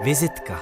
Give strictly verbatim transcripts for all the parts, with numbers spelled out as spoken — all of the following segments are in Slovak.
Vizitka.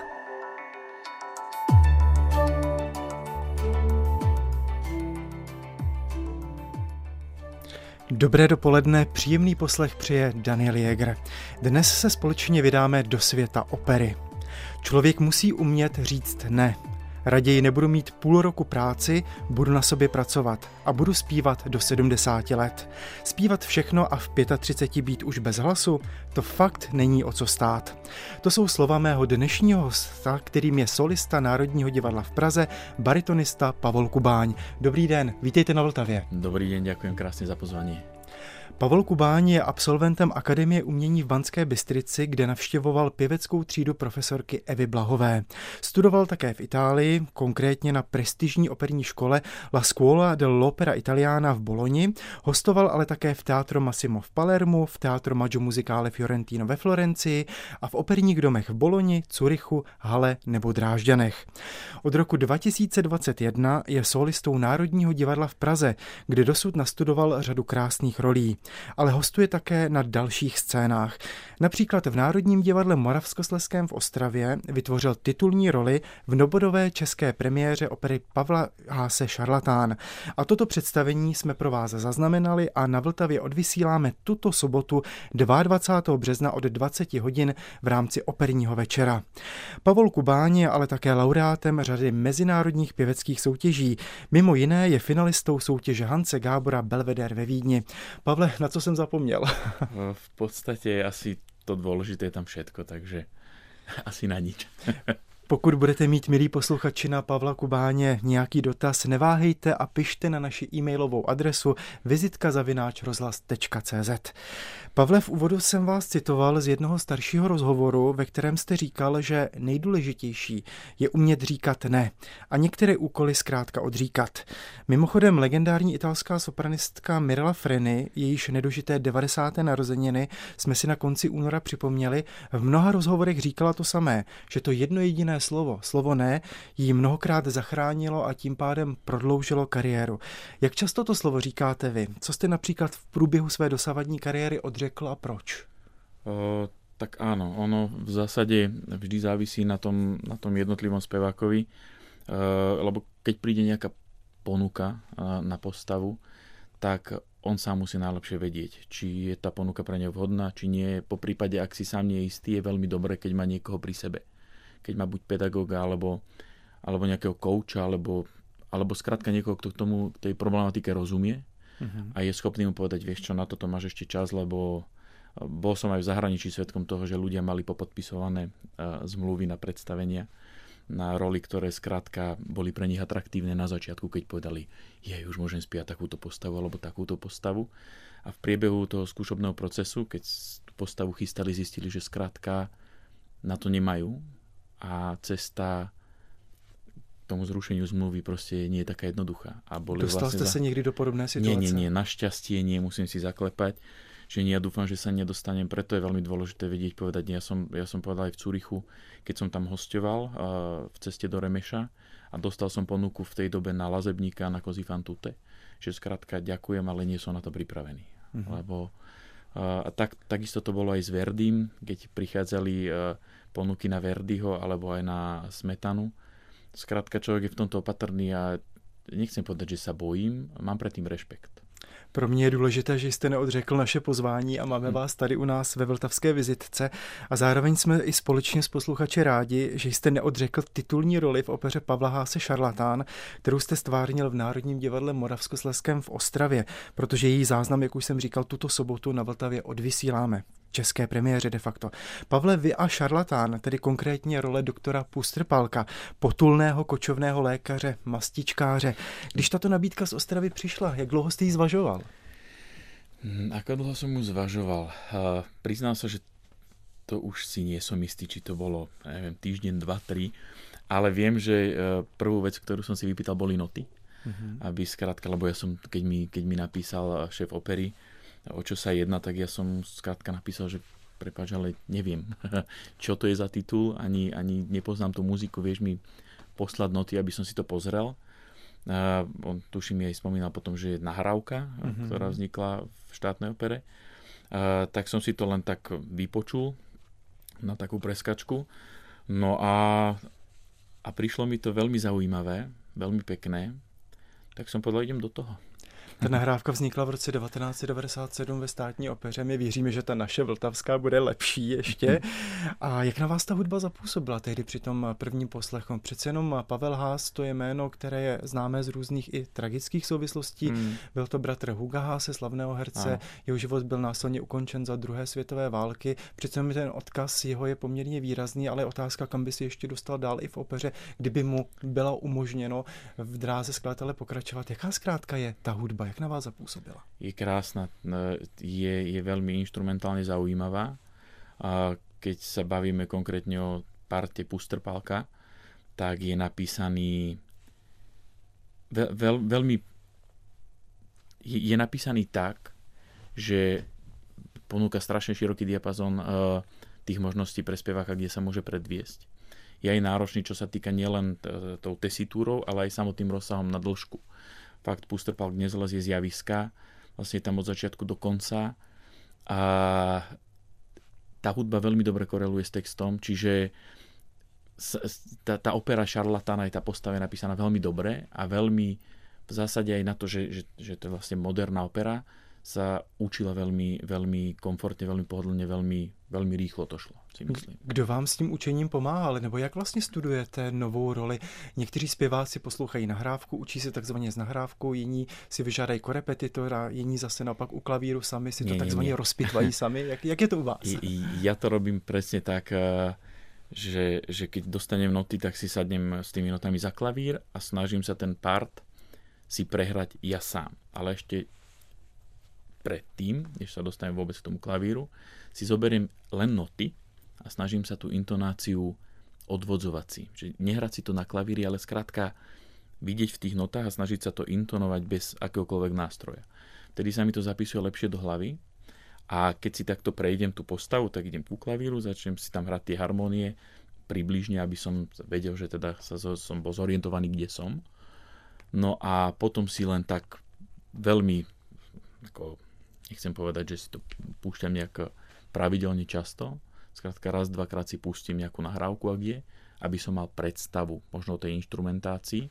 Dobré dopoledne, příjemný poslech přeje Daniel Jäger. Dnes se společně vydáme do světa opery. Člověk musí umět říct ne. Raději nebudu mít půl roku práci, budu na sobě pracovat a budu zpívat do sedmdesáti let. Zpívat všechno a v třiceti pěti být už bez hlasu, to fakt není o co stát. To jsou slova mého dnešního hosta, kterým je solista Národního divadla v Praze, baritonista Pavol Kubáň. Dobrý den, vítejte na Vltavě. Dobrý den, děkuji krásně za pozvání. Pavol Kubáň je absolventem Akademie umění v Banské Bystrici, kde navštěvoval pěveckou třídu profesorky Evy Blahové. Studoval také v Itálii, konkrétně na prestižní operní škole La Scuola dell'Opera Italiana v Bologni, hostoval ale také v Teatro Massimo v Palermu, v Teatro Maggio Musicale Fiorentino ve Florencii a v operních domech v Bologni, Curychu, Halle nebo Drážďanech. Od roku dva tisíce dvacet jedna je solistou Národního divadla v Praze, kde dosud nastudoval řadu krásných rolí. Ale hostuje také na dalších scénách. Například v Národním divadle Moravskoslezském v Ostravě vytvořil titulní roli v novodové české premiéře opery Pavla Haase Šarlatán. A toto představení jsme pro vás zaznamenali a na Vltavě odvysíláme tuto sobotu dvacátého druhého března od dvaceti hodin v rámci operního večera. Pavol Kubáň je ale také laureátem řady mezinárodních pěveckých soutěží. Mimo jiné je finalistou soutěže Hanse Gábora Belvedere ve Vídni. Pavle, na co jsem zapomněl? V podstatě asi to dôležité je tam všetko, takže asi na nič. Pokud budete mít, milí posluchači, na Pavla Kubáně nějaký dotaz, neváhejte a pište na naši e-mailovou adresu vizitka zavináč rozhlas tečka cé zet. Pavle, v úvodu jsem vás citoval z jednoho staršího rozhovoru, ve kterém jste říkal, že nejdůležitější je umět říkat ne a některé úkoly zkrátka odříkat. Mimochodem legendární italská sopranistka Mirella Freni, jejíž nedožité devadesáté narozeniny jsme si na konci února připomněli, v mnoha rozhovorech říkala to samé, že to jedno jediné slovo, slovo ne, jí mnohokrát zachránilo a tím pádem prodloužilo kariéru. Jak často to slovo říkáte vy? Co jste například v průběhu své dosavadní kariéry odřekl a proč? O, tak áno, ono v zásade vždy závisí na tom, na tom jednotlivom spevákovi, e, lebo keď príde nejaká ponuka na postavu, tak on sám musí najlepšie vedieť, či je tá ponuka pre neho vhodná, či nie. Po prípade, ak si sám nie je istý, je veľmi dobré, keď má niekoho pri sebe. Keď má buď pedagóga, alebo, alebo nejakého kouča, alebo, alebo skrátka niekoho, kto k tomu, k tej problematike rozumie uh-huh. a je schopný mu povedať, vieš čo, na toto máš ešte čas, lebo bol som aj v zahraničí svedkom toho, že ľudia mali popodpisované uh, zmluvy na predstavenia, na roli, ktoré skrátka boli pre nich atraktívne na začiatku, keď povedali, jej, už môžem spiať takúto postavu alebo takúto postavu. A v priebehu toho skúšobného procesu, keď tú postavu chystali, zistili, že skrátka na to nemajú, a cesta k tomu zrušeniu zmluvy proste nie je taká jednoduchá. A boli Dostal vlastne ste za... sa niekdy do podobné situácie? Nie, nie, nie. Našťastie nie, musím si zaklepať, že nie, ja dúfam, že sa nedostanem. Preto je veľmi dôležité vedieť povedať. Ja som, ja som povedal aj v Curychu, keď som tam hostoval uh, v ceste do Remeša a dostal som ponuku v tej dobe na Lazebníka, na Così fan tutte, že skrátka ďakujem, ale nie som na to pripravený. Uh-huh. Lebo uh, tak, takisto to bolo aj s Verdím, keď prichádzali uh, ponuky na Verdiho alebo aj na Smetanu. Skrátka človek je v tomto opatrný a nechcem povedať, že sa bojím, mám predtým rešpekt. Pro mě je důležité, že jste neodřekl naše pozvání a máme hmm. vás tady u nás ve Vltavské vizitce a zároveň jsme i společně s posluchači rádi, že jste neodřekl titulní roli v opeře Pavla Haase Šarlatán, kterou jste stvárnil v Národním divadle Moravskoslezském v Ostravě, protože její záznam, jak už jsem říkal, tuto sobotu na Vltavě odvysíláme. České premiéře de facto. Pavle, vy a Šarlatán, tedy konkrétně role doktora Pustrpalka, potulného kočovného lékaře, mastičkáře. Když tato nabídka z Ostravy přišla, jak dlouho jste ji zvažoval? Ako dlho som ju zvažoval? Uh, priznám sa, že to už si nie som istý, či to bolo, neviem, týždeň, dva, tri, ale viem, že uh, prvú vec, ktorú som si vypýtal, boli noty. Uh-huh. Aby skrátka, lebo ja som, keď mi, keď mi napísal šéf opery, o čo sa jedná, tak ja som skrátka napísal, že prepáč, ale neviem, čo to je za titul, ani, ani nepoznám tú muziku, vieš mi poslať noty, aby som si to pozrel. Uh, on tuším aj spomínal potom, že je nahrávka, mm-hmm. ktorá vznikla v štátnej opere. Uh, tak som si to len tak vypočul na takú preskačku. No a, a prišlo mi to veľmi zaujímavé, veľmi pekné, tak som povedal, idem do toho. Ta nahrávka vznikla v roce devatenáct set devadesát sedm ve Státní opeře. My věříme, že ta naše vltavská bude lepší ještě. A jak na vás ta hudba zapůsobila tehdy při tom prvním poslechu? Přece jenom Pavel Haas, to je jméno, které je známé z různých i tragických souvislostí. Hmm. Byl to bratr Huga Haase, slavného herce. Ano. Jeho život byl následně ukončen za druhé světové války. Přece jenom ten odkaz jeho je poměrně výrazný, ale otázka, kam by si ještě dostal dál i v opeře, kdyby mu bylo umožněno v dráze skladatele pokračovat. Jaká zkrátka je ta hudba? Jak na vás zapůsobila? Je krásna, je, je veľmi inštrumentálne zaujímavá. A keď sa bavíme konkrétne o parte Pusterpálka, tak je napísaný veľ, veľ, veľmi je, je napísaný tak, že ponúka strašne široký diapazon uh, tých možností pre speváka, kde sa môže predviesť. Je aj náročný, čo sa týka nielen t- tou tesitúrou, ale aj samotným rozsahom na dĺžku. Fakt Pusterpálk nezlezie z javiska, vlastne tam od začiatku do konca a tá hudba veľmi dobre koreluje s textom, čiže tá, tá opera Šarlatána je tá postava je napísaná veľmi dobre a veľmi v zásade aj na to, že, že, že to je vlastne moderná opera, sa učila veľmi, veľmi komfortne, veľmi pohodlne, veľmi, veľmi rýchlo to šlo, si myslím. Kdo vám s tím učením pomáhal, nebo jak vlastně studujete novou roli? Někteří zpěváci poslouchají nahrávku, učí se takzvaně z nahrávkou, jiní si vyžádají korepetitora, jiní zase naopak u klavíru sami si to nie, takzvaně nie. rozpitvají sami. Jak, jak je to u vás? Ja to robím presne tak, že, že keď dostanem noty, tak si sadnem s tými notami za klavír a snažím sa ten part si prehrať ja sám. Ale ešte predtým, než sa dostanem vôbec k tomu klavíru, si zoberiem len noty a snažím sa tú intonáciu odvodzovať si. Že nehrať si to na klavíri, ale skrátka vidieť v tých notách a snažiť sa to intonovať bez akéhokoľvek nástroja. Vtedy sa mi to zapisuje lepšie do hlavy a keď si takto prejdem tú postavu, tak idem ku klavíru, začnem si tam hrať tie harmónie približne, aby som vedel, že teda sa, som bol zorientovaný, kde som. No a potom si len tak veľmi ako nechcem povedať, že si to púšťam nejak pravidelne často. Skrátka raz, dvakrát si pustím nejakú nahrávku, ak je, aby som mal predstavu možno o tej inštrumentácii.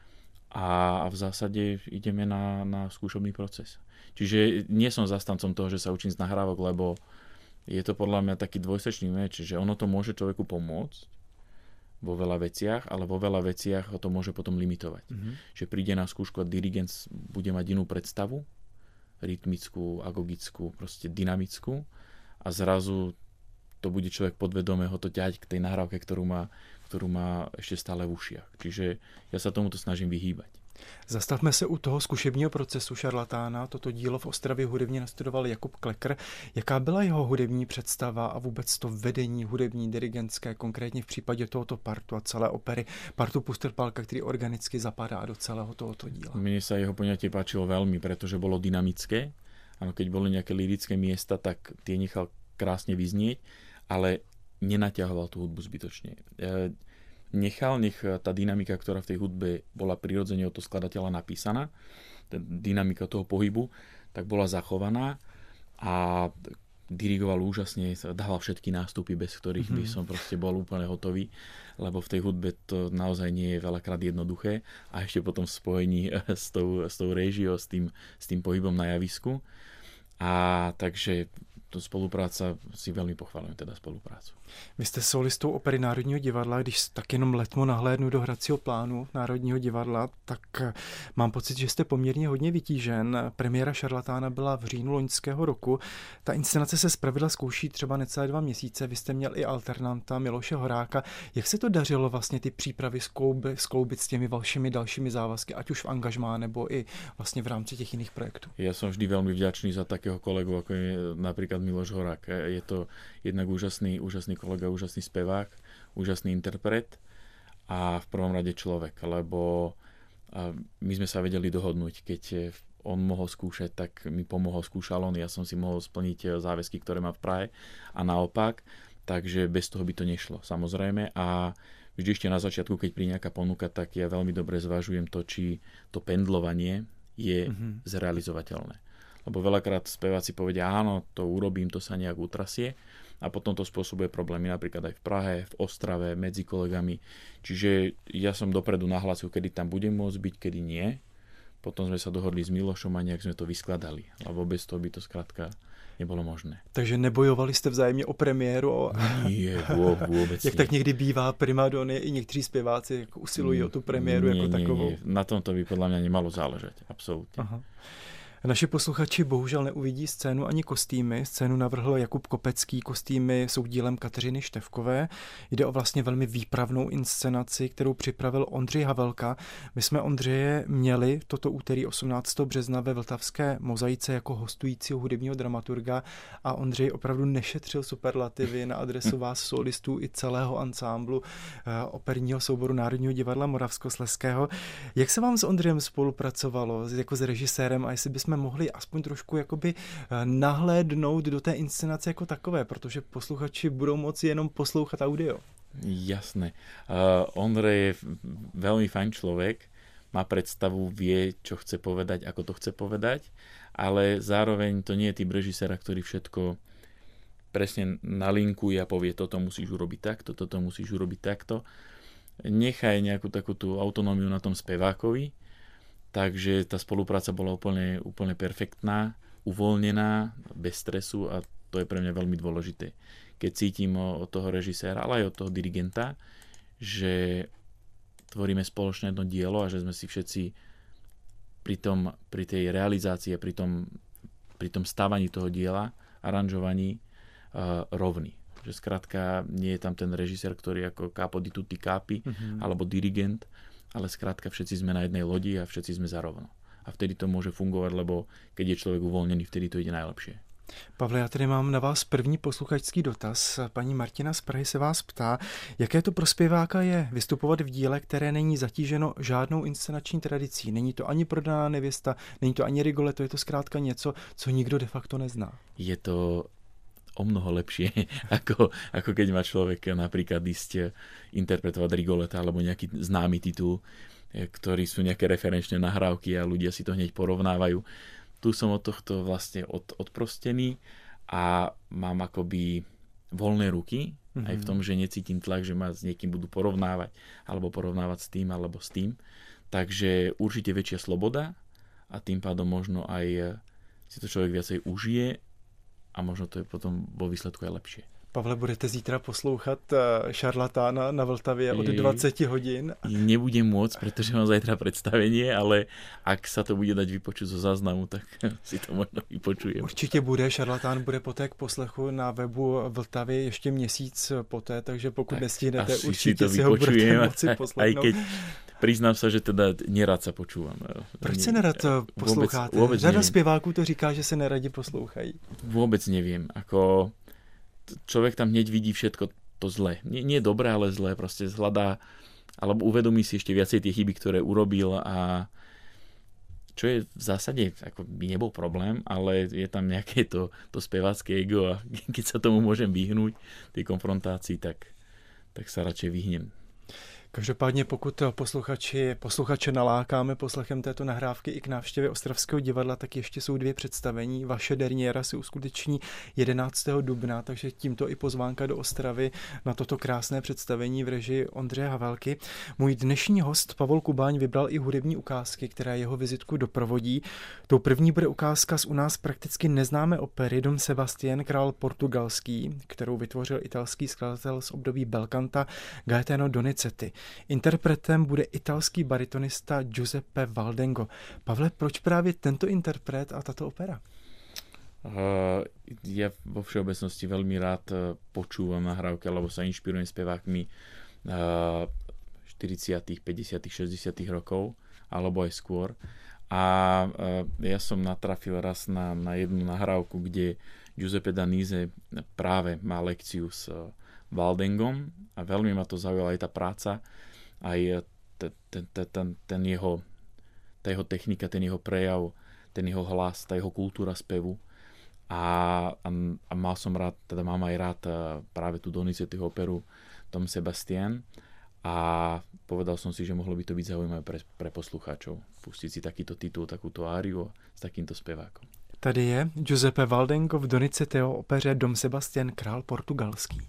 A v zásade ideme na, na skúšobný proces. Čiže nie som zastancom toho, že sa učím z nahrávok, lebo je to podľa mňa taký dvojsečný meč, že ono to môže človeku pomôcť vo veľa veciach, ale vo veľa veciach ho to môže potom limitovať. Mm-hmm. Že príde na skúšku a dirigent bude mať inú predstavu, rytmickú, agogickú, proste dynamickú a zrazu to bude človek podvedome ho to ťahať k tej nahrávke, ktorú má, ktorú má ešte stále v ušiach. Čiže ja sa tomuto snažím vyhýbať. Zastavme se u toho zkušebního procesu Šarlatána. Toto dílo v Ostravě hudebně nastudoval Jakub Klekr. Jaká byla jeho hudební představa a vůbec to vedení hudební dirigentské, konkrétně v případě tohoto partu a celé opery, partu Pusterpálka, který organicky zapadá do celého tohoto díla? Mne sa jeho poňatie páčilo veľmi, pretože bolo dynamické. Ano, keď boli nejaké lyrické miesta, tak tie nechal krásne vyznieť, ale nenaťahoval tú hudbu zbytočne. E, nechal, nech tá dynamika, ktorá v tej hudbe bola prirodzene od toho skladateľa napísaná, tá dynamika toho pohybu, tak bola zachovaná a dirigoval úžasne, dával všetky nástupy, bez ktorých by som proste bol úplne hotový, lebo v tej hudbe to naozaj nie je veľakrát jednoduché a ešte potom v spojení s tou, s tou réžiou, s tým, s tým pohybom na javisku. A takže to spolupráca, si veľmi pochvalujem teda spoluprácu. Vy jste solistou opery Národního divadla, když tak jenom letmo nahlédnu do hracího plánu Národního divadla, tak mám pocit, že jste poměrně hodně vytížen. Premiéra Šarlatána byla v říjnu loňského roku. Ta inscenace se zpravidla zkouší třeba necelé dva měsíce. Vy jste měl i alternanta Miloše Horáka. Jak se to dařilo vlastně ty přípravy skloubit, skloubit s těmi vašimi dalšími závazky, ať už v angažmá nebo i vlastně v rámci těch jiných projektů? Ja som vždy veľmi vďačný za takého kolegu, ako je napríklad Miloš Horák. Je to jednak úžasný, úžasný kolega, úžasný spevák, úžasný interpret a v prvom rade človek, lebo my sme sa vedeli dohodnúť, keď on mohol skúšať, tak mi pomohol, skúšal on, ja som si mohol splniť záväzky, ktoré má v Prahe a naopak, takže bez toho by to nešlo, samozrejme. A vždy ešte na začiatku, keď príde nejaká ponuka, tak ja veľmi dobre zvažujem to, či to pendlovanie je mm-hmm. zrealizovateľné. Lebo veľakrát speváci povedia, áno, to urobím, to sa nejak utrasie, a potom to spôsobuje problémy napríklad aj v Prahe, v Ostrave, medzi kolegami. Čiže ja som dopredu nahlásil, kedy tam budem môcť byť, kedy nie. Potom sme sa dohodli s Milošom a nejak sme to vyskladali, lebo bez toho by to skrátka nebolo možné. Takže nebojovali jste vzájemně o premiéru? O... Nie, vôbec Jak nie. tak někdy bývá, primadony i někteří zpěváci jako usilují o tu premiéru nie, jako nie, takovou. Nie. Na tomto by podľa mňa nemalo záležať, absolútne. Aha. Naši posluchači bohužel neuvidí scénu ani kostýmy. Scénu navrhl Jakub Kopecký, kostýmy jsou dílem Kateřiny Števkové. Jde o vlastně velmi výpravnou inscenaci, kterou připravil Ondřej Havelka. My jsme Ondřeje měli toto úterý osmnáctého března ve Vltavské mozaice jako hostujícího hudebního dramaturga a Ondřej opravdu nešetřil superlativy na adresu vás solistů i celého ansámblu operního souboru Národního divadla Moravskoslezského. Jak se vám s Ondřejem spolupracovalo jako s režisérem a jestli bychom jsme mohli aspoň trošku jakoby nahlédnout do té inscenace jako takové, protože posluchači budou moci jenom poslouchat audio. Jasné. Uh, Ondrej je veľmi fajn človek, má predstavu, vie, čo chce povedať, ako to chce povedať, ale zároveň to nie je typ režisera, ktorý všetko presne nalinkuje a povie, toto musíš urobiť takto, toto musíš urobiť takto. Nechaj nejakú takú tú autonómiu na tom spevákovi. Takže tá spolupráca bola úplne, úplne perfektná, uvoľnená, bez stresu a to je pre mňa veľmi dôležité. Keď cítim od toho režiséra, ale aj od toho dirigenta, že tvoríme spoločné jedno dielo a že sme si všetci pri, tom, pri tej realizácii, pri tom, pri tom stávaní toho diela, aranžovaní uh, rovní. Že skrátka nie je tam ten režisér, ktorý ako capo di tutti capi, mm-hmm. alebo dirigent, ale skrátka všetci sme na jednej lodi a všetci sme zarovno. A vtedy to môže fungovať, lebo keď je človek uvoľnený, vtedy to ide najlepšie. Pavle, já tady mám na vás první posluchačský dotaz. Paní Martina z Prahy se vás ptá, jaké to pro zpěváka je vystupovat v díle, které není zatíženo žádnou inscenační tradicí. Není to ani Prodaná nevěsta, není to ani Rigoletto, je to zkrátka něco, co nikdo de facto nezná. Je to o mnoho lepšie, ako, ako keď má človek napríklad ísť interpretovať Rigoleta alebo nejaký známy titul, ktorý sú nejaké referenčné nahrávky a ľudia si to hneď porovnávajú. Tu som od tohto vlastne od, odprostený a mám akoby voľné ruky, mm-hmm. aj v tom, že necítim tlak, že ma s niekým budú porovnávať alebo porovnávať s tým alebo s tým. Takže určite väčšia sloboda a tým pádom možno aj si to človek viacej užije a možno to je potom vo výsledku aj lepšie. Pavle, budete zítra poslouchat Šarlatána na Vltavě od dvadsať hodín? Nebudem môcť, pretože mám zajtra predstavenie, ale ak sa to bude dať vypočuť zo záznamu, tak si to možno vypočujem. Určitě bude, Šarlatán bude poté k poslechu na webu Vltavy ještě měsíc poté, takže pokud tak nestihnete, určite si, si ho budete moci poslechnout. Aj keď priznám sa, že teda nerad sa počúvam. Proč se nerad posloucháte? Řada zpěváků to říká, že se neradi poslouchají. Vôbec neviem. Ako človek tam hneď vidí všetko to zlé. Nie, nie dobré, ale zlé. Proste zhľadá, alebo uvedomí si ešte viacej tie chyby, ktoré urobil a čo je v zásade, ako by nebol problém, ale je tam nejaké to, to spevácké ego a keď sa tomu môžem vyhnúť, tej konfrontácii, tak, tak sa radšej vyhnem. Každopádně pokud posluchači, posluchače nalákáme poslechem této nahrávky i k návštěvě Ostravského divadla, tak ještě jsou dvě představení. Vaše derniéra se uskuteční jedenáctého dubna, takže tímto i pozvánka do Ostravy na toto krásné představení v režii Ondřeje Havelky. Můj dnešní host Pavol Kubáň vybral i hudební ukázky, která jeho vizitku doprovodí. Tou první bude ukázka z u nás prakticky neznámé opery Don Sebastián, král portugalský, kterou vytvořil italský skladatel z období Belcanta Gaetano Donizetti. Interpretem bude italský baritonista Giuseppe Valdengo. Pavle, proč právě tento interpret a tato opera? Uh, ja vo všeobecnosti veľmi rád počúvam nahrávky, alebo sa inšpirujem spevákmi uh, štyridsiatych, päťdesiatych, šesťdesiatych rokov, alebo aj skôr. A uh, ja som natrafil raz na, na jednu nahrávku, kde Giuseppe Danise práve má lekciu s Valdengom a veľmi ma to zaujala aj tá práca, aj ten, ten, ten, ten jeho, tá jeho technika, ten jeho prejav, ten jeho hlas, tá jeho kultúra spevu a, a, a mal som rád, teda mám aj rád práve tú Donizettiho operu Don Sebastián a povedal som si, že mohlo by to byť zaujímavé pre, pre poslucháčov pustiť si takýto titul, takúto áriu s takýmto spevákom. Tady je Giuseppe Valdengo v Donizettiho opeře Dom Sebastian, král portugalský.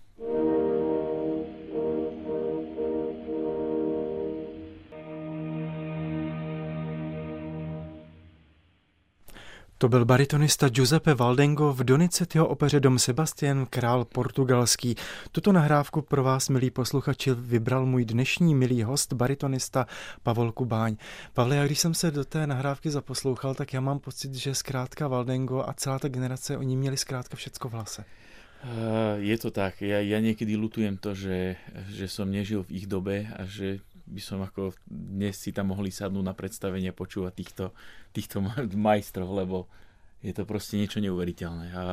To byl baritonista Giuseppe Valdengo v Donizettiho opeře Dom Sebastian, král portugalský. Tuto nahrávku pro vás, milí posluchači, vybral můj dnešní milý host, baritonista Pavol Kubáň. Pavle, já když jsem se do té nahrávky zaposlouchal, tak já mám pocit, že zkrátka Valdengo a celá ta generace, oni měli zkrátka všecko v hlase. Uh, je to tak. Ja, ja niekedy ľutujem to, že, že som nežil v ich dobe a že by som ako dnes si tam mohli sadnúť na predstavenie a počúvať týchto, týchto majstrov, lebo je to proste niečo neuveriteľné. A, a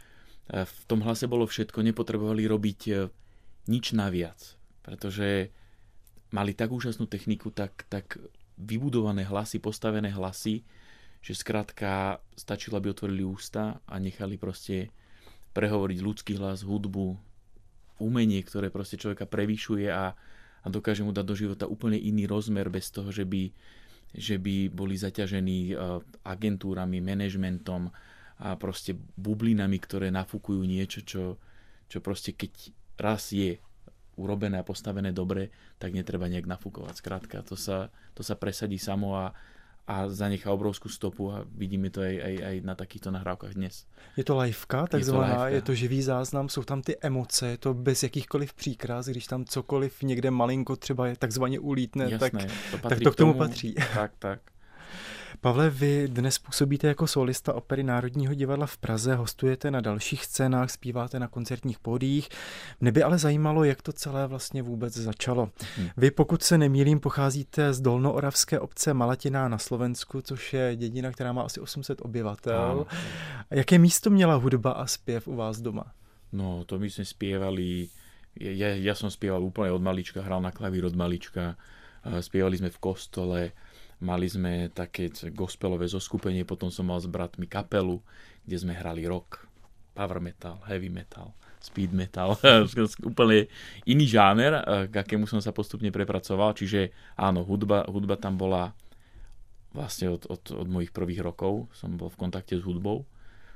v tom hlase bolo všetko, nepotrebovali robiť nič naviac, pretože mali tak úžasnú techniku, tak, tak vybudované hlasy, postavené hlasy, že skrátka stačilo, aby otvorili ústa a nechali proste prehovoriť ľudský hlas, hudbu, umenie, ktoré proste človeka prevyšuje a, a dokáže mu dať do života úplne iný rozmer bez toho, že by, že by boli zaťažení agentúrami, manažmentom a proste bublinami, ktoré nafúkujú niečo, čo, čo proste keď raz je urobené a postavené dobre, tak netreba nejak nafúkovať. Skrátka, to sa, to sa presadí samo a a zanechá obrovskú stopu a vidíme to aj, aj, aj na takýchto nahrávkach dnes. Je to liveka, takzvaná, je to, je to živý záznam, jsou tam ty emoce, je to bez jakýchkoliv příkras, když tam cokoliv někde malinko třeba je takzvaně ulítne, Jasné, tak to, tak to k tomu, tomu patří. Tak, tak. Pavle, vy dnes působíte jako solista Opery Národního divadla v Praze, hostujete na dalších scénách, zpíváte na koncertních pódiích. Mne by ale zajímalo, jak to celé vlastně vůbec začalo. Hmm. Vy, pokud se nemýlím, pocházíte z dolnooravské obce Malatina na Slovensku, což je dědina, která má asi osm set obyvatel. Hmm. Jaké místo měla hudba a zpěv u vás doma? No, to my sme spievali, ja, ja som spieval úplne od malička, hral na klavír od malička, spievali sme v kostole. Mali sme také gospelové zoskupenie, potom som mal s bratmi kapelu, kde sme hrali rock, power metal, heavy metal, speed metal, úplne iný žáner, k akému som sa postupne prepracoval, čiže áno, hudba, hudba tam bola vlastne od, od, od mojich prvých rokov, som bol v kontakte s hudbou.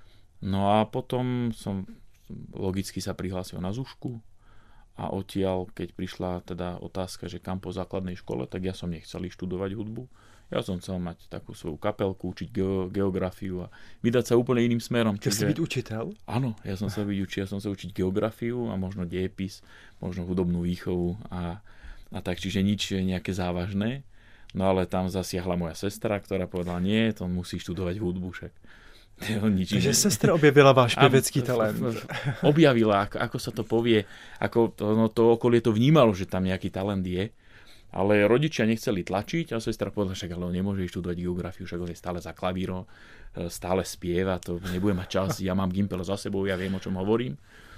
No a potom som logicky sa prihlásil na zúšku a odtiaľ, keď prišla teda otázka, že kam po základnej škole, tak ja som nechcel študovať hudbu. Ja som chcel mať takú svoju kapelku, učiť geografiu a vydať sa úplne iným smerom. Chcel si byť učiteľ? Áno, ja som sa byť učiteľ, ja som sa učiť geografiu a možno dejepis, možno hudobnú výchovu a, a tak, čiže nič nejaké závažné. No ale tam zasiahla moja sestra, ktorá povedala, nie, to musí študovať hudbu však. Takže sestra objavila váš pěvecký talent. Objavila, ako, ako sa to povie, ako to, no, to okolie to vnímalo, že tam nejaký talent je. Ale rodičia nechceli tlačiť a sestra povedala, však ale on nemôže študovať geografiu, však on je stále za klavírom, stále spieva, to nebude mať čas, ja mám Gimpel za sebou, ja viem, o čom hovorím.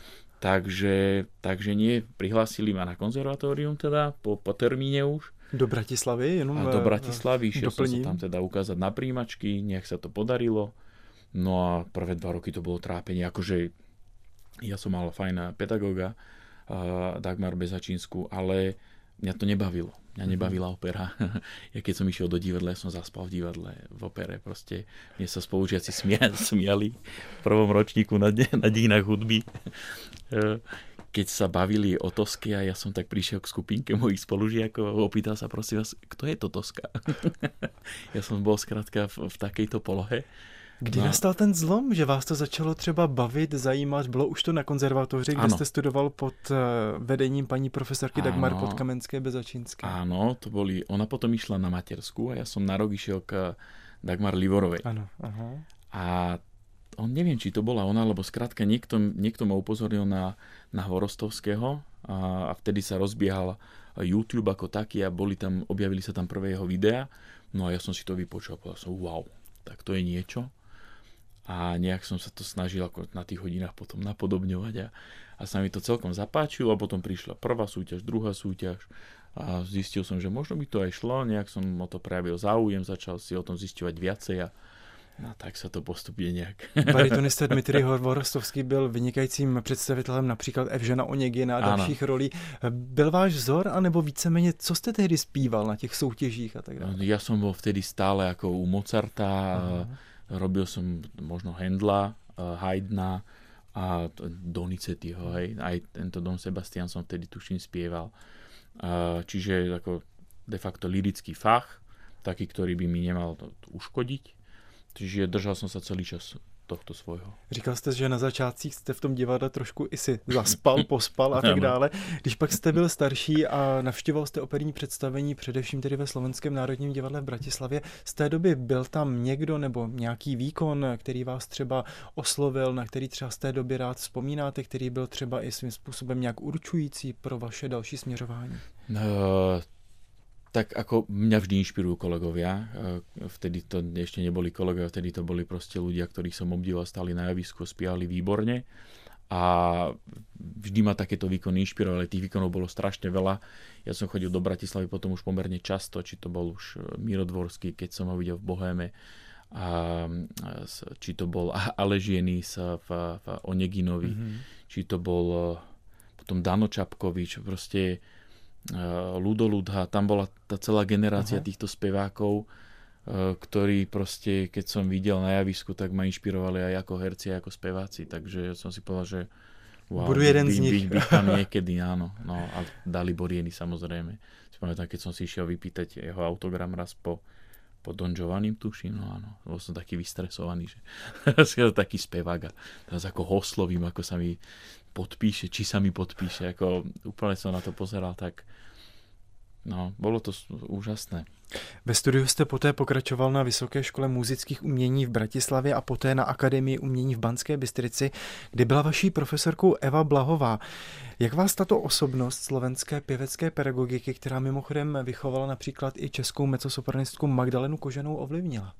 Takže, takže nie, prihlásili ma na konzervatórium teda, po, po termíne už. Do Bratislavy? Jenom a do Bratislavy, šiel som sa tam teda ukázať na príjmačky, nech sa to podarilo. No a prvé dva roky to bolo trápenie, akože ja som mal fajná pedagóga, Dagmar Bezačínsku, ale mňa to nebavilo. Mňa nebavila opera. Ja keď som išiel do divadla, ja som zaspal v divadle, v opere. Proste mne sa spolužiaci smiali, smiali v prvom ročníku na, na dejinách hudby. Keď sa bavili o Toske a ja som tak prišiel k skupinke mojich spolužiakov a opýtal sa, prosím vás, kto je to Toska? Ja som bol skrátka v, v takejto polohe. Kdy no. nastal ten zlom, že vás to začalo třeba bavit, zajímat? Bylo už to na konzervatoři, kde ano. jste studoval pod vedením paní profesorky ano. Dagmar Podkamenské Bezačínské. Áno, to boli, ona potom išla na matersku a ja som na rok išiel k Dagmar Livorovej. Áno, aha. A on neviem, či to bola ona, lebo skrátka niekto, niekto ma upozornil na, na Horostovského a, a vtedy sa rozbiehal YouTube ako taký a boli tam, objavili sa tam prvé jeho videá. No a ja som si to vypočul a povedal som, wow, tak to je niečo. A nejak som sa to snažil ako na tých hodinách potom napodobňovať a, a sa mi to celkom zapáčilo a potom prišla prvá súťaž, druhá súťaž a zistil som, že možno by to aj šlo, nejak som o to prejavil záujem, začal si o tom zisťovať viacej a no, tak sa to postupne nejak. Baritonista Dmitrij Horostovský byl vynikajícím představitelem například Evžena Oněgina a dalších rolí. Byl váš vzor, anebo víceméně, co jste tehdy zpíval na těch soutěžích a tak dále? Ja som bol vtedy stále ako u Mozarta, robil som možno Handla, Haydna a Donizettiho, hej. Aj tento Don Sebastian som vtedy tuším spieval. Čiže ako de facto lyrický fach, taký, ktorý by mi nemal uškodiť. Čiže držal som sa celý čas tohto svojho. Říkal jste, že na začátcích jste v tom divadle trošku i si zaspal, pospal a tak dále. Když pak jste byl starší a navštěvoval jste operní představení, především tedy ve Slovenském národním divadle v Bratislavě, z té doby byl tam někdo nebo nějaký výkon, který vás třeba oslovil, na který třeba z té doby rád vzpomínáte, který byl třeba i svým způsobem nějak určující pro vaše další směřování? No, tak ako mňa vždy inšpirujú kolegovia. Vtedy to ešte neboli kolegovia, vtedy to boli proste ľudia, ktorých som obdivoval, stáli na javisku, spievali výborne. A vždy ma takéto výkony inšpirovali. Tých výkonov bolo strašne veľa. Ja som chodil do Bratislavy potom už pomerne často, či to bol už Miro Dvorský, keď som ho videl v Bohéme, a či to bol Aleš Jenis v, v Oneginovi, mm-hmm. či to bol potom Dano Čapkovič, proste Ludo Ludha, tam bola tá celá generácia Aha. týchto spevákov, ktorí proste, keď som videl na javisku, tak ma inšpirovali aj ako herci, aj ako speváci, takže som si povedal, že wow, budu jeden by, z nich. Byť, byť tam niekedy, áno. No, a Dalibor Jeny samozrejme. Si pamätám, keď som si išiel vypýtať jeho autogram raz po, po Don Giovannim, tuším, no áno, bol som taký vystresovaný, že taký spevák a teraz ako ho oslovím, ako sa mi podpíše, či sa mi podpíše, ako úplne som na to pozeral, tak no, bolo to úžasné. Ve studiu jste poté pokračoval na Vysoké škole múzických umění v Bratislavě a poté na Akademii umění v Banské Bystrici, kde byla vaší profesorkou Eva Blahová. Jak vás tato osobnost slovenské pěvecké pedagogiky, která mimochodem vychovala například i českou mezzosopranistku Magdalenu Koženou, ovlivnila?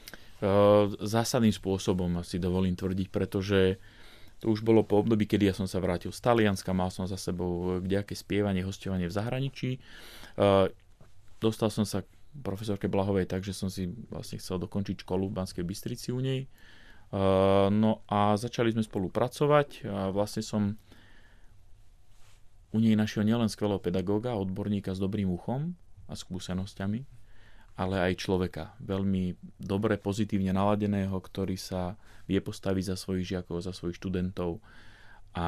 Zásadným spôsobom si dovolím tvrdiť, pretože to už bolo po období, kedy ja som sa vrátil z Talianska, mal som za sebou kdejaké spievanie, hosťovanie v zahraničí. Dostal som sa k profesorke Blahovej, takže som si vlastne chcel dokončiť školu v Banskej Bystrici u nej. No a začali sme spolupracovať. Vlastne som u nej našiel nielen skvelého pedagóga, odborníka s dobrým uchom a skúsenosťami, ale aj človeka, veľmi dobre, pozitívne naladeného, ktorý sa vie postaviť za svojich žiakov, za svojich študentov. A,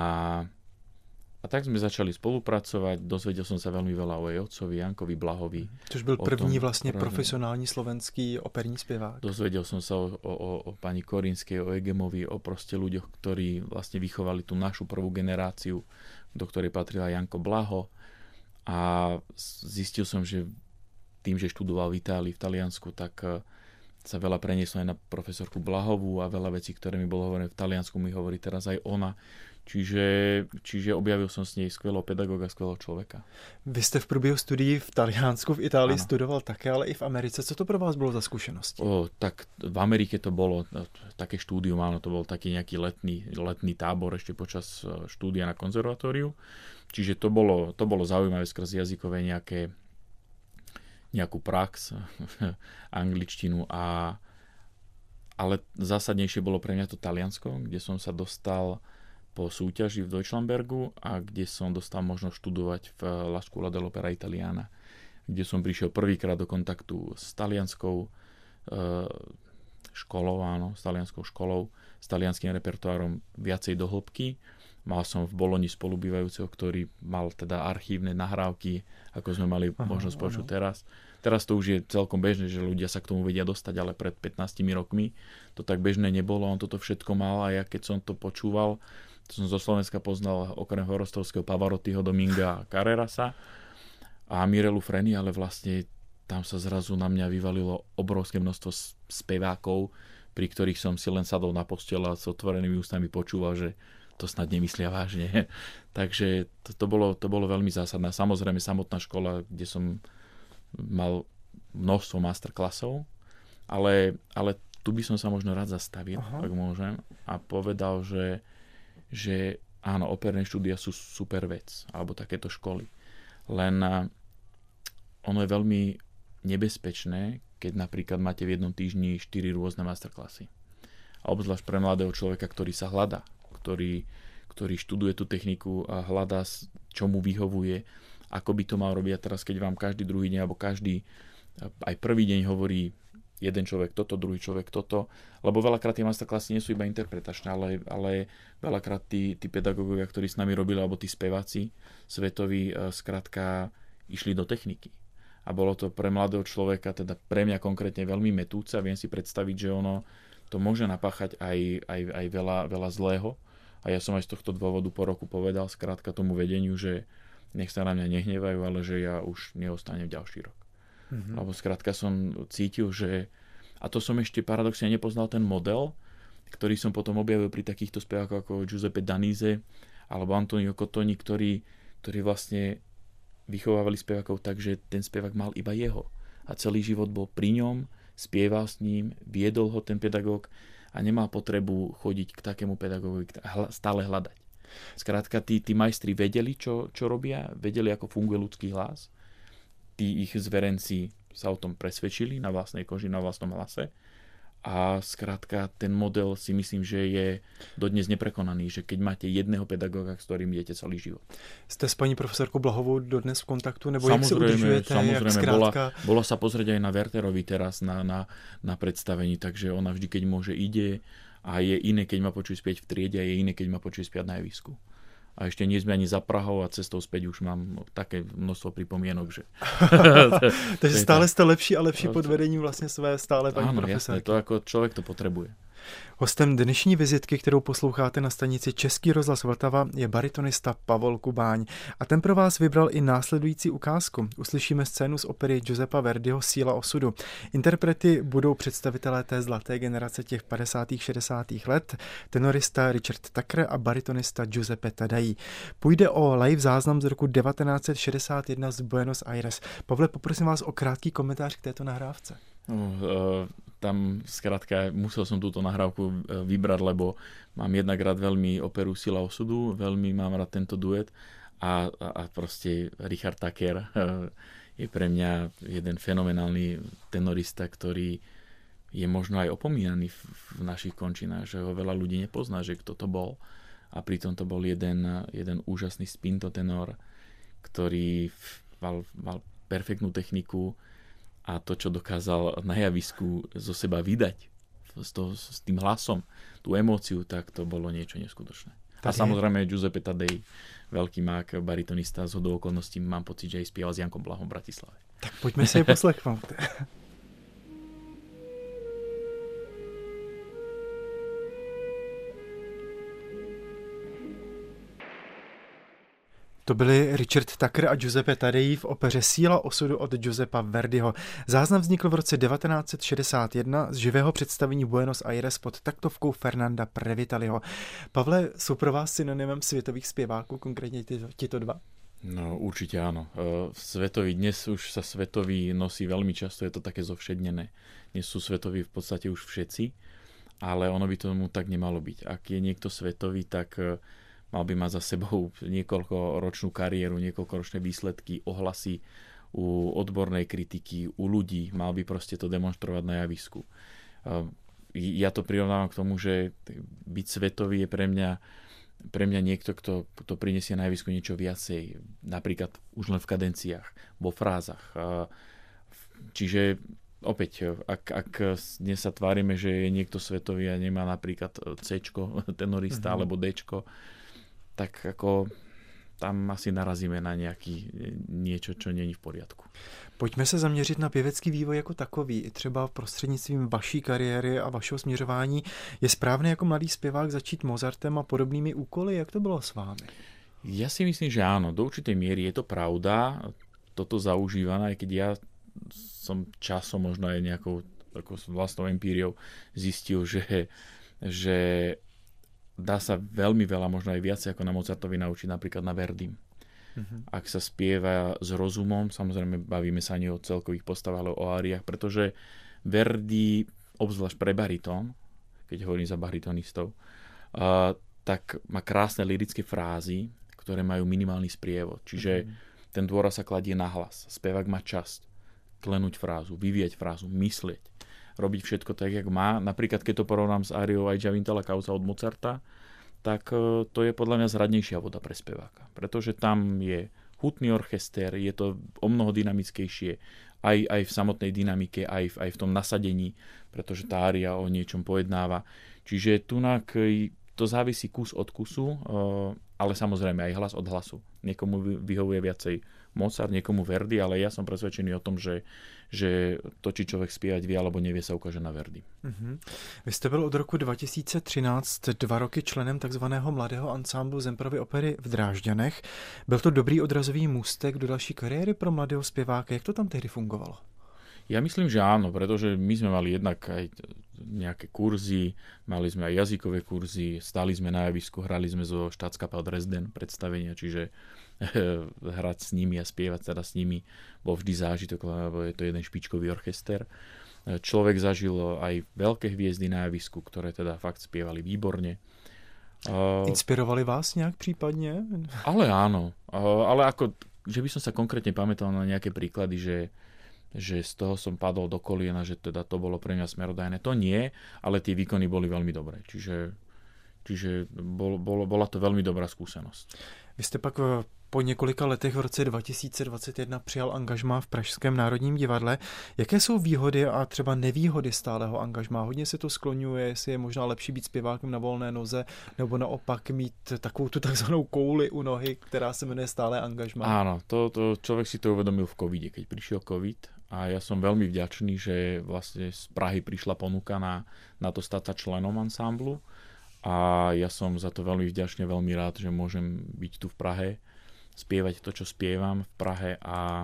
a tak sme začali spolupracovať, dozvedel som sa veľmi veľa o jej otcovi, Jankovi Blahovi. Což byl první tom, vlastne první, profesionální slovenský operní spevák. Dozvedel som sa o, o, o pani Korinskej, o Egemovi, o proste ľuďoch, ktorí vlastne vychovali tú našu prvú generáciu, do ktorej patrila Janko Blaho. A zistil som, že tým, že študoval v Itálii, v Taliansku, tak sa veľa prenieslo aj na profesorku Blahovú a veľa vecí, ktoré mi bolo hovorené v Taliansku, mi hovorí teraz aj ona. Čiže, čiže objavil som s nej skvelého pedagóga, skvelého človeka. Vy ste v průběhu studií v Taliansku, v Itálii ano. studoval také, ale i v Americe. Co to pro vás bylo za skúsenosti? O, tak v Amerike to bolo také štúdium, áno, to bol taký nejaký letný, letný tábor ešte počas štúdia na konzervatóriu. Čiže to bolo, to bolo zaujímavé skrz jazykové nejaké nejakú prax, angličtinu, a, ale zásadnejšie bolo pre mňa to Taliansko, kde som sa dostal po súťaži v Deutschlandbergu a kde som dostal možnosť študovať v La Scuola dell'Opera Italiana, kde som prišiel prvýkrát do kontaktu s talianskou e, školou, áno, s talianskou školou, s talianským repertoárom viacej do hĺbky. Mal som v Boloni spolubývajúceho, ktorý mal teda archívne nahrávky, ako sme mali aha, možnosť počuť teraz. Teraz to už je celkom bežné, že ľudia sa k tomu vedia dostať, ale pred pätnástimi rokmi to tak bežné nebolo. On toto všetko mal a ja keď som to počúval, to som zo Slovenska poznal okrem Horostovského Pavarottiho, Dominga a Carrerasa a Mirelu Freni, ale vlastne tam sa zrazu na mňa vyvalilo obrovské množstvo spevákov, pri ktorých som si len sadol na posteľ a s otvorenými ústami počúval, že to snad nemyslia vážne. Takže to, to, bolo, to bolo veľmi zásadné. Samozrejme samotná škola, kde som mal množstvo masterklasov, ale, ale tu by som sa možno rád zastavil, aha, ak môžem, a povedal, že, že áno, operné štúdia sú super vec, alebo takéto školy. Len ono je veľmi nebezpečné, keď napríklad máte v jednom týždni štyri rôzne masterklasy. A obzvlášť pre mladého človeka, ktorý sa hľadá, ktorý, ktorý študuje tú techniku a hľadá, čo mu vyhovuje, ako by to mal robiť. A teraz, keď vám každý druhý deň alebo každý aj prvý deň hovorí jeden človek toto, druhý človek toto, lebo veľakrát tie masterklasy nie sú iba interpretačné, ale, ale veľakrát tí, tí pedagógovia, ktorí s nami robili, alebo tí speváci svetoví, skrátka išli do techniky. A bolo to pre mladého človeka, teda pre mňa konkrétne veľmi metúce a viem si predstaviť, že ono to môže napáchať aj, aj, aj veľa, veľa zlého. A ja som aj z tohto dôvodu po roku povedal skrátka tomu vedeniu, že nech sa na mňa nehnevajú, ale že ja už neostanem ďalší rok. Mm-hmm. Lebo skrátka som cítil, že... A to som ešte paradoxne nepoznal ten model, ktorý som potom objavil pri takýchto spevákoch ako Giuseppe Danise alebo Antonio Cottoni, ktorí, ktorí vlastne vychovávali spevákov tak, že ten spevák mal iba jeho. A celý život bol pri ňom, spieval s ním, viedol ho ten pedagóg a nemal potrebu chodiť k takému pedagógovi, stále hľadať. Skrátka, tí, tí majstri vedeli, čo, čo robia, vedeli, ako funguje ľudský hlas. Tí ich zverenci sa o tom presvedčili na vlastnej koži, na vlastnom hlase. A skrátka, ten model si myslím, že je dodnes neprekonaný, že keď máte jedného pedagóga, s ktorým idete celý život. Ste s paní profesorkou Blahovou dodnes v kontaktu? Nebo samozrejme, jak se udržujete? Samozrejme, jak bola, bola sa pozrieť aj na Werterovi teraz na, na, na predstavení, takže ona vždy, keď môže, ide a je iné, keď ma počuť spieť v triede a je iné, keď ma počuť spiať na javisku. A ešte nie sme ani za Prahou a cestou späť už mám také množstvo pripomienok, že... Takže stále ste lepší a lepší pod vedením vlastně své stále paní Áno, profesorky. jasné, to ako člověk to potřebuje. Hostem dnešní vizitky, kterou posloucháte na stanici Český rozhlas Vltava, je baritonista Pavol Kubáň. A ten pro vás vybral i následující ukázku. Uslyšíme scénu z opery Giuseppa Verdiho Síla osudu. Interprety budou představitelé té zlaté generace těch padesátých šedesátých let, tenorista Richard Tucker a baritonista Giuseppe Taddei. Půjde o live záznam z roku devatenáct set šedesát jedna z Buenos Aires. Pavle, poprosím vás o krátký komentář k této nahrávce. No, uh, tam skrátka musel som túto nahrávku vybrať, lebo mám jednak rád veľmi operu Sila osudu, veľmi mám rád tento duet a, a, a proste Richard Tucker uh, je pre mňa jeden fenomenálny tenorista, ktorý je možno aj opomínaný v, v našich končinách, že ho veľa ľudí nepozná, že kto to bol a pritom to bol jeden, jeden úžasný spintotenor, ktorý mal, mal perfektnú techniku a to, čo dokázal na javisku zo seba vydať s, to, s tým hlasom, tú emóciu, tak to bolo niečo neskutočné. Tady a samozrejme Giuseppe Taddei, veľký mák, baritonista, z hodou okolností mám pocit, že aj spieval s Jankom Blahom v Bratislave. Tak poďme si je poslechnout. To byli Richard Tucker a Giuseppe Taddei v opeře Síla osudu od Giuseppa Verdiho. Záznam vznikl v roce devatenáct set šedesát jedna z živého představení Buenos Aires pod taktovkou Fernanda Previtaliho. Pavle, jsou pro vás synonymem světových zpěváků, konkrétně tito dva? No určite áno. Svetový, dnes už sa svetový nosí veľmi často, je to také zovšednené. Dnes sú svetoví v podstate už všetci, ale ono by tomu tak nemalo byť. Ak je niekto svetový, tak mal by mať za sebou niekoľko ročnú kariéru, niekoľko ročné výsledky, ohlasy u odbornej kritiky, u ľudí. Mal by proste to demonstrovať na javisku. Ja to prirovnávam k tomu, že byť svetový je pre mňa, pre mňa niekto, kto, kto prinesie na javisku niečo viacej. Napríklad už len v kadenciách, vo frázach. Čiže opäť, ak, ak dnes sa tvárime, že je niekto svetový a nemá napríklad C-čko, tenorista, mm-hmm. alebo D-čko, tak ako tam asi narazíme na nějaký niečo, čo není v poriadku. Pojďme se zaměřit na pěvecký vývoj jako takový. Třeba prostřednictvím vaší kariéry a vašeho směřování. Je správné jako mladý zpěvák začít Mozartem a podobnými úkoly? Jak to bylo s vámi? Ja si myslím, že áno. Do určitej miery je to pravda. Toto zaužívané, aj keď ja som časom možno aj nejakou takou vlastnou empíriou zistil, že, že dá sa veľmi veľa, možno aj viac ako na Mozartovi naučiť napríklad na Verdim. Mm-hmm. Ak sa spieva s rozumom, samozrejme bavíme sa nie o celkových postavách, ale o áriách, pretože Verdi, obzvlášť pre baritón, keď hovorím za baritonistov, uh, tak má krásne lyrické frázy, ktoré majú minimálny sprievod. Čiže mm-hmm. ten dôraz sa kladie na hlas. Spevák má časť klenúť frázu, vyvíjať frázu, myslieť, robiť všetko tak, jak má. Napríklad, keď to porovnám s áriou Ai Già la causa od Mozarta, tak to je podľa mňa zradnejšia voda pre speváka. Pretože tam je hutný orchester, je to o mnoho dynamickejšie aj, aj v samotnej dynamike, aj v, aj v tom nasadení, pretože tá ária o niečom pojednáva. Čiže tunak to závisí kus od kusu, ale samozrejme aj hlas od hlasu. Niekomu vyhovuje viacej Mozart, niekomu Verdi, ale ja som presvedčený o tom, že, že to, či človek spievať vie alebo nevie, sa ukáže na Verdi. Mm-hmm. Vy jste byl od roku dva tisíce třináct dva roky členem takzvaného mladého ansámblu Zemperovy opery v Drážďanech. Byl to dobrý odrazový můstek do další kariéry pro mladého zpěváka. Jak to tam tehdy fungovalo? Ja myslím, že áno, pretože my sme mali jednak aj nejaké kurzy, mali sme aj jazykové kurzy, stáli sme na javisku, hrali sme zo Staatskapelle Dresden predstavenia, čiže hrať s nimi a spievať teda s nimi bol vždy zážitok, lebo je to jeden špičkový orchester. Človek zažil aj veľké hviezdy na javisku, ktoré teda fakt spievali výborne. Inspirovali vás nejak prípadne? Ale áno, ale ako, že by som sa konkrétne pamätal na nejaké príklady, že že z toho som padol do koliena, že teda to bolo pre mňa smerodajné. To nie, ale tie výkony boli veľmi dobré. Čiže, čiže bol, bol, bola to veľmi dobrá skúsenosť. Vy jste pak po několika letech v roce dva tisíce dvacet jedna přijal angažmá v Pražském národním divadle. Jaké jsou výhody a třeba nevýhody stálého angažmá? Hodně se to skloňuje, jestli je možná lepší být zpěvákem na volné noze, nebo naopak mít takovou tu takzvanou kouli u nohy, která se jmenuje stále angažmá. Áno, to, to človek si to uvedomil v covide, keď prišiel covid. A ja som veľmi vďačný, že vlastne z Prahy prišla ponuka na, na to stať sa členom ansámblu. A ja som za to veľmi vďačný, veľmi rád, že môžem byť tu v Prahe, spievať to, čo spievam v Prahe a,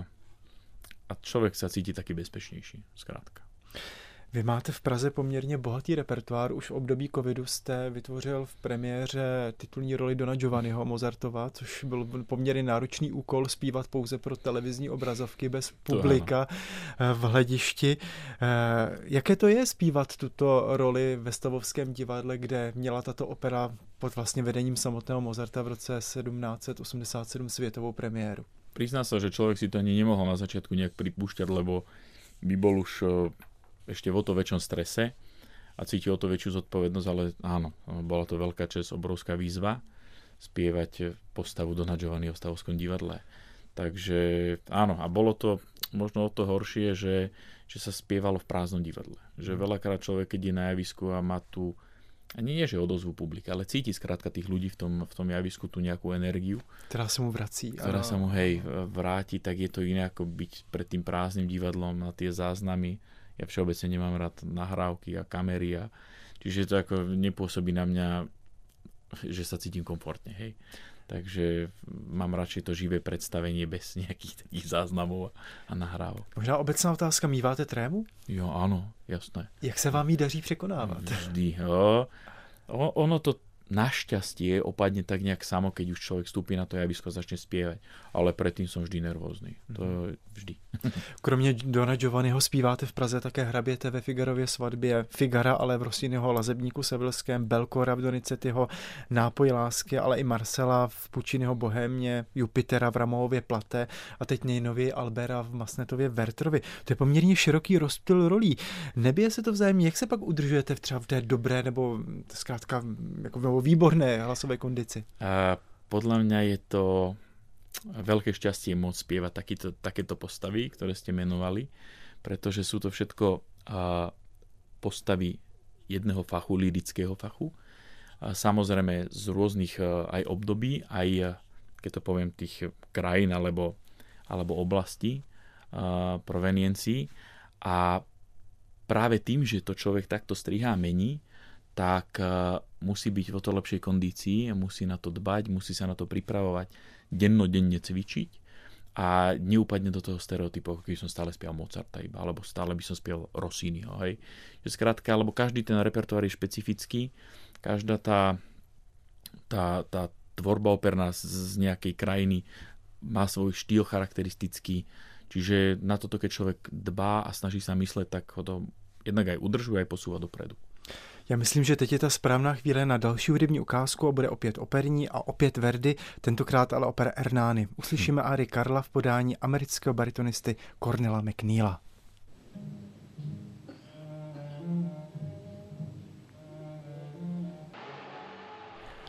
a človek sa cíti taký bezpečnejší, skrátka. Vy máte v Praze poměrně bohatý repertoár. Už v období covidu jste vytvořil v premiéře titulní roli Dona Giovanniho Mozartova, což byl poměrně náročný úkol zpívat pouze pro televizní obrazovky bez publika v hledišti. Jaké to je zpívat tuto roli ve Stavovském divadle, kde měla tato opera pod vlastně vedením samotného Mozarta v roce sedmnáct osmdesát sedm světovou premiéru? Priznám sa, že človek si to ani nemohol na začiatku nejak pripúšťať, lebo by bol už ešte o to väčšom strese a cíti o to väčšiu zodpovednosť, ale áno, bola to veľká česť, obrovská výzva spievať postavu Dona Giovanniho v Stavovskom divadle. Takže áno, a bolo to možno o to horšie, že, že sa spievalo v prázdnom divadle. Že veľakrát človek, keď je na javisku a má tu, ani nie že odozvu publika, ale cíti skrátka tých ľudí v tom, v tom javisku tú nejakú energiu. Ktorá sa mu vrací. Ktorá sa mu, hej, vráti, tak je to iné ako byť pred tým prázdnym divadlom na tie záznamy. Ja všeobecne nemám rád nahrávky a kamery a čiže to ako nepôsobí na mňa, že sa cítim komfortne, hej. Takže mám radšej to živé predstavenie bez nejakých takých záznamov a nahrávok. Možná obecná otázka, míváte trému? Jo, áno, jasné. Jak sa vám jí daří překonávat? Vždy, jo. O, ono to našťastie opadne tak nejak samo, keď už človek vstúpi na to javisko a začne spievať. Ale predtým som vždy nervózny. To vždy. Kromě Dona Giovanniho zpíváte v Praze také hraběte ve Figarově svatbě Figara, ale v Rossiniho Lazebníku sevilském, Belkora v Donizettiho Nápoj lásky, ale i Marcela v Pucciniho Bohémě, Jupitera v Rameauově Platé a teď nejnověji Albera v Masnetově Wertherovi. To je poměrně široký rozptyl rolí. Nebije se to vzájemně? Jak se pak udržujete třeba v té dobré nebo zkrátka jako výborné hlasové kondici? A podľa mňa je to veľké šťastie môcť spievať takýto, takéto postavy, ktoré ste menovali, pretože sú to všetko a, postavy jedného fachu, lyrického fachu. A samozrejme z rôznych a, aj období, aj keď to poviem tých krajín alebo, alebo oblastí, a, proveniencií. A práve tým, že to človek takto strihá a mení, tak musí byť vo to lepšej kondícii, musí na to dbať, musí sa na to pripravovať, dennodenne cvičiť a neúpadne do toho stereotypu, ako keby som stále spieval Mozarta iba, alebo stále by som spieval Rossiniho. Hej. Že skrátka, alebo každý ten repertoár je špecifický, každá tá, tá, tá tvorba operná z, z nejakej krajiny má svoj štýl charakteristický, čiže na toto, keď človek dbá a snaží sa mysleť, tak ho to jednak aj udržuje, aj posúva dopredu. Já myslím, že teď je ta správná chvíle na další hudební ukázku a bude opět operní a opět Verdi, tentokrát ale opera Ernani. Uslyšíme áry Karla v podání amerického baritonisty Cornela McNeila.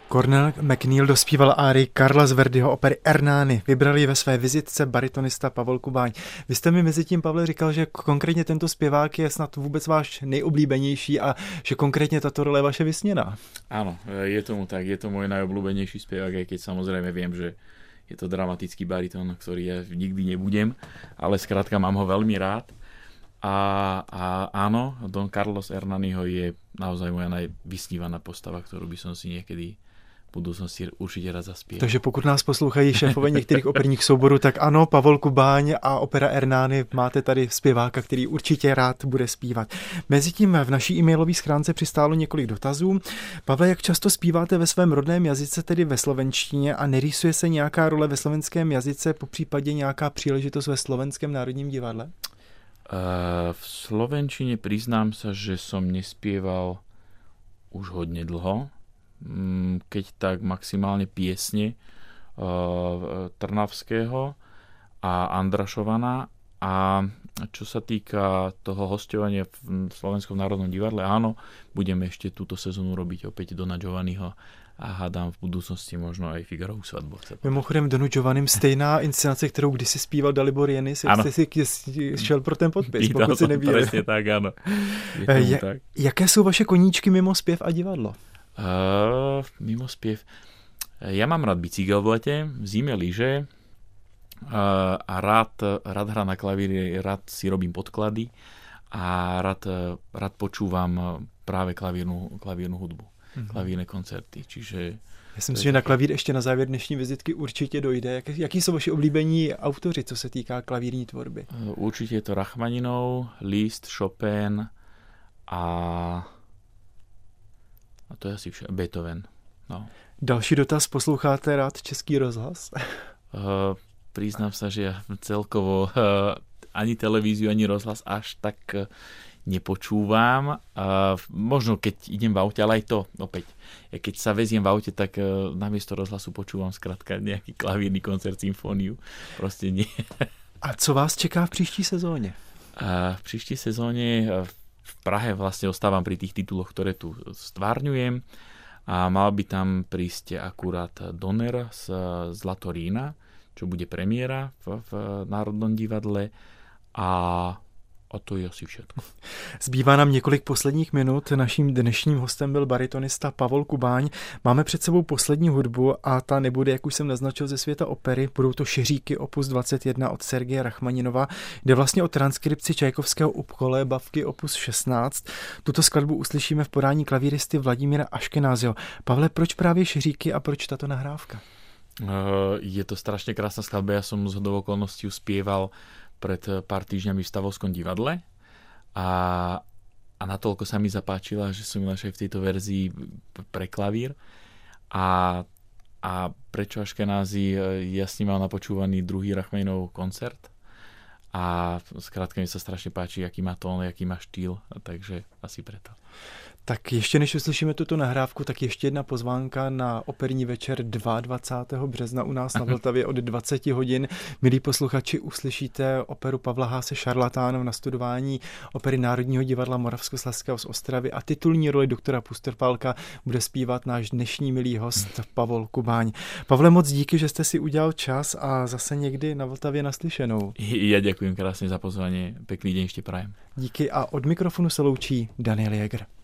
Cornel McNeil dospíval árii Karla z Verdiho opery Ernani. Vybrali ve své vizitce baritonista Pavel Kubáň. Vy jste mi mezi tím, Pavle, říkal, že konkrétně tento zpěvák je snad vůbec váš nejoblíbenější a že konkrétně tato role je vaše vysněná. Áno, je tomu tak. Je to môj najobľúbenejší spievák, aj keď samozrejme viem, že je to dramatický baritón, ktorý ja nikdy nebudem, ale skrátka mám ho veľmi rád. A, a áno, Don Carlos Hernaniho je naozaj moja najvysnívaná postava, ktorú by som si niekedy v budúcnosti určite rád zaspieval. Takže pokud nás poslouchají šéfové některých operních souborů, tak ano, Pavel Kubáň a opera Ernani, máte tady zpěváka, který určitě rád bude zpívat. Mezitím v naší e-mailové schránce přistálo několik dotazů. Pavle, jak často zpíváte ve svém rodném jazyce, tedy ve slovenštině, a nerýsuje se nějaká role ve slovenském jazyce, popřípadě nějaká příležitost ve Slovenském národním divadle? Uh, v slovenčine priznám sa, že som nespieval už hodne dlho. Keď tak maximálne piesne uh, Trnavského a Andrašovana. A čo sa týka toho hosťovania v Slovenskom národnom divadle, áno, budeme ešte túto sezónu robiť opäť Dona Giovanniho a hádám v budúcnosti možno aj Figarovú svadbu. Mimochodem Donu Giovannim stejná inscenace, kterou kdysi zpíval Dalibor Jenis, jste si šel pro ten podpis, pokud si nevíte. Presne tak, áno. Je, tak. Jaké jsou vaše koníčky mimo zpěv a divadlo? Uh, mimo zpěv. Ja mám rád bicykel v lete, v zime lyže uh, a rád, rád hrám na klavíri, rád si robím podklady a rád, rád počúvam práve klavírnu, klavírnu hudbu. Klavírne koncerty, čiže... Já si myslím, že na klavír ještě na závěr dnešní vizitky určitě dojde. Jak, jaký jsou vaši oblíbení autoři, co se týká klavírní tvorby? Určitě je to Rachmaninov, Liszt, Chopin a, a to je asi vše, Beethoven. No. Další dotaz, posloucháte rád Český rozhlas? Uh, priznám sa, že ja celkovo uh, ani televíziu, ani rozhlas až tak uh, nepočúvam. Uh, možno keď idem v aute, ale aj to opäť. Keď sa veziem v aute, tak uh, namiesto rozhlasu počúvam skrátka nejaký klavírny koncert, symfóniu. Proste nie. A co vás čeká v příští sezóně? Uh, v příští sezóne uh, v Prahe vlastne ostávam pri tých tituloch, ktoré tu stvárňujem. A mal by tam prísť akurát Donner z Zlatorína, čo bude premiéra v, v Národnom divadle. A A to je asi všetko. Zbývá nám několik posledních minut. Naším dnešním hostem byl baritonista Pavel Kubáň. Máme před sebou poslední hudbu a ta nebude, jak už jsem naznačil, ze světa opery. Budou to Šeříky opus dvacet jedna od Sergeje Rachmaninova. Jde vlastně o transkripci Čajkovského Upkolébavky opus šestnáct. Tuto skladbu uslyšíme v podání klavíristy Vladimíra Aškenázyho. Pavle, proč právě Šeříky a proč tato nahrávka? Je to strašne krásna skladba. Ja som z hodou okolností spieval pred pár týždňami v Stavovskom divadle a, a natoľko sa mi zapáčila, že som ju našel v tejto verzii pre klavír a, a prečo Aškenázy, ja s ním mal napočúvaný druhý Rachmaninov koncert a skrátka mi sa strašne páči, aký má tón, aký má štýl, takže asi preto. Tak ještě než uslyšíme tuto nahrávku, tak ještě jedna pozvánka na operní večer dvacátého druhého března u nás na Vltavě od dvacet hodin. Milí posluchači, uslyšíte operu Pavla Haase Šarlatán na studování opery Národního divadla Moravskoslezského z Ostravy a titulní roli doktora Pusterpálka bude zpívat náš dnešní milý host Pavel Kubáň. Pavle, moc díky, že jste si udělal čas a zase někdy na Vltavě naslyšenou. Ja ďakujem krásne za pozvanie. Pekný deň ešte prajem. Díky a od mikrofonu se loučí Daniel Jäger.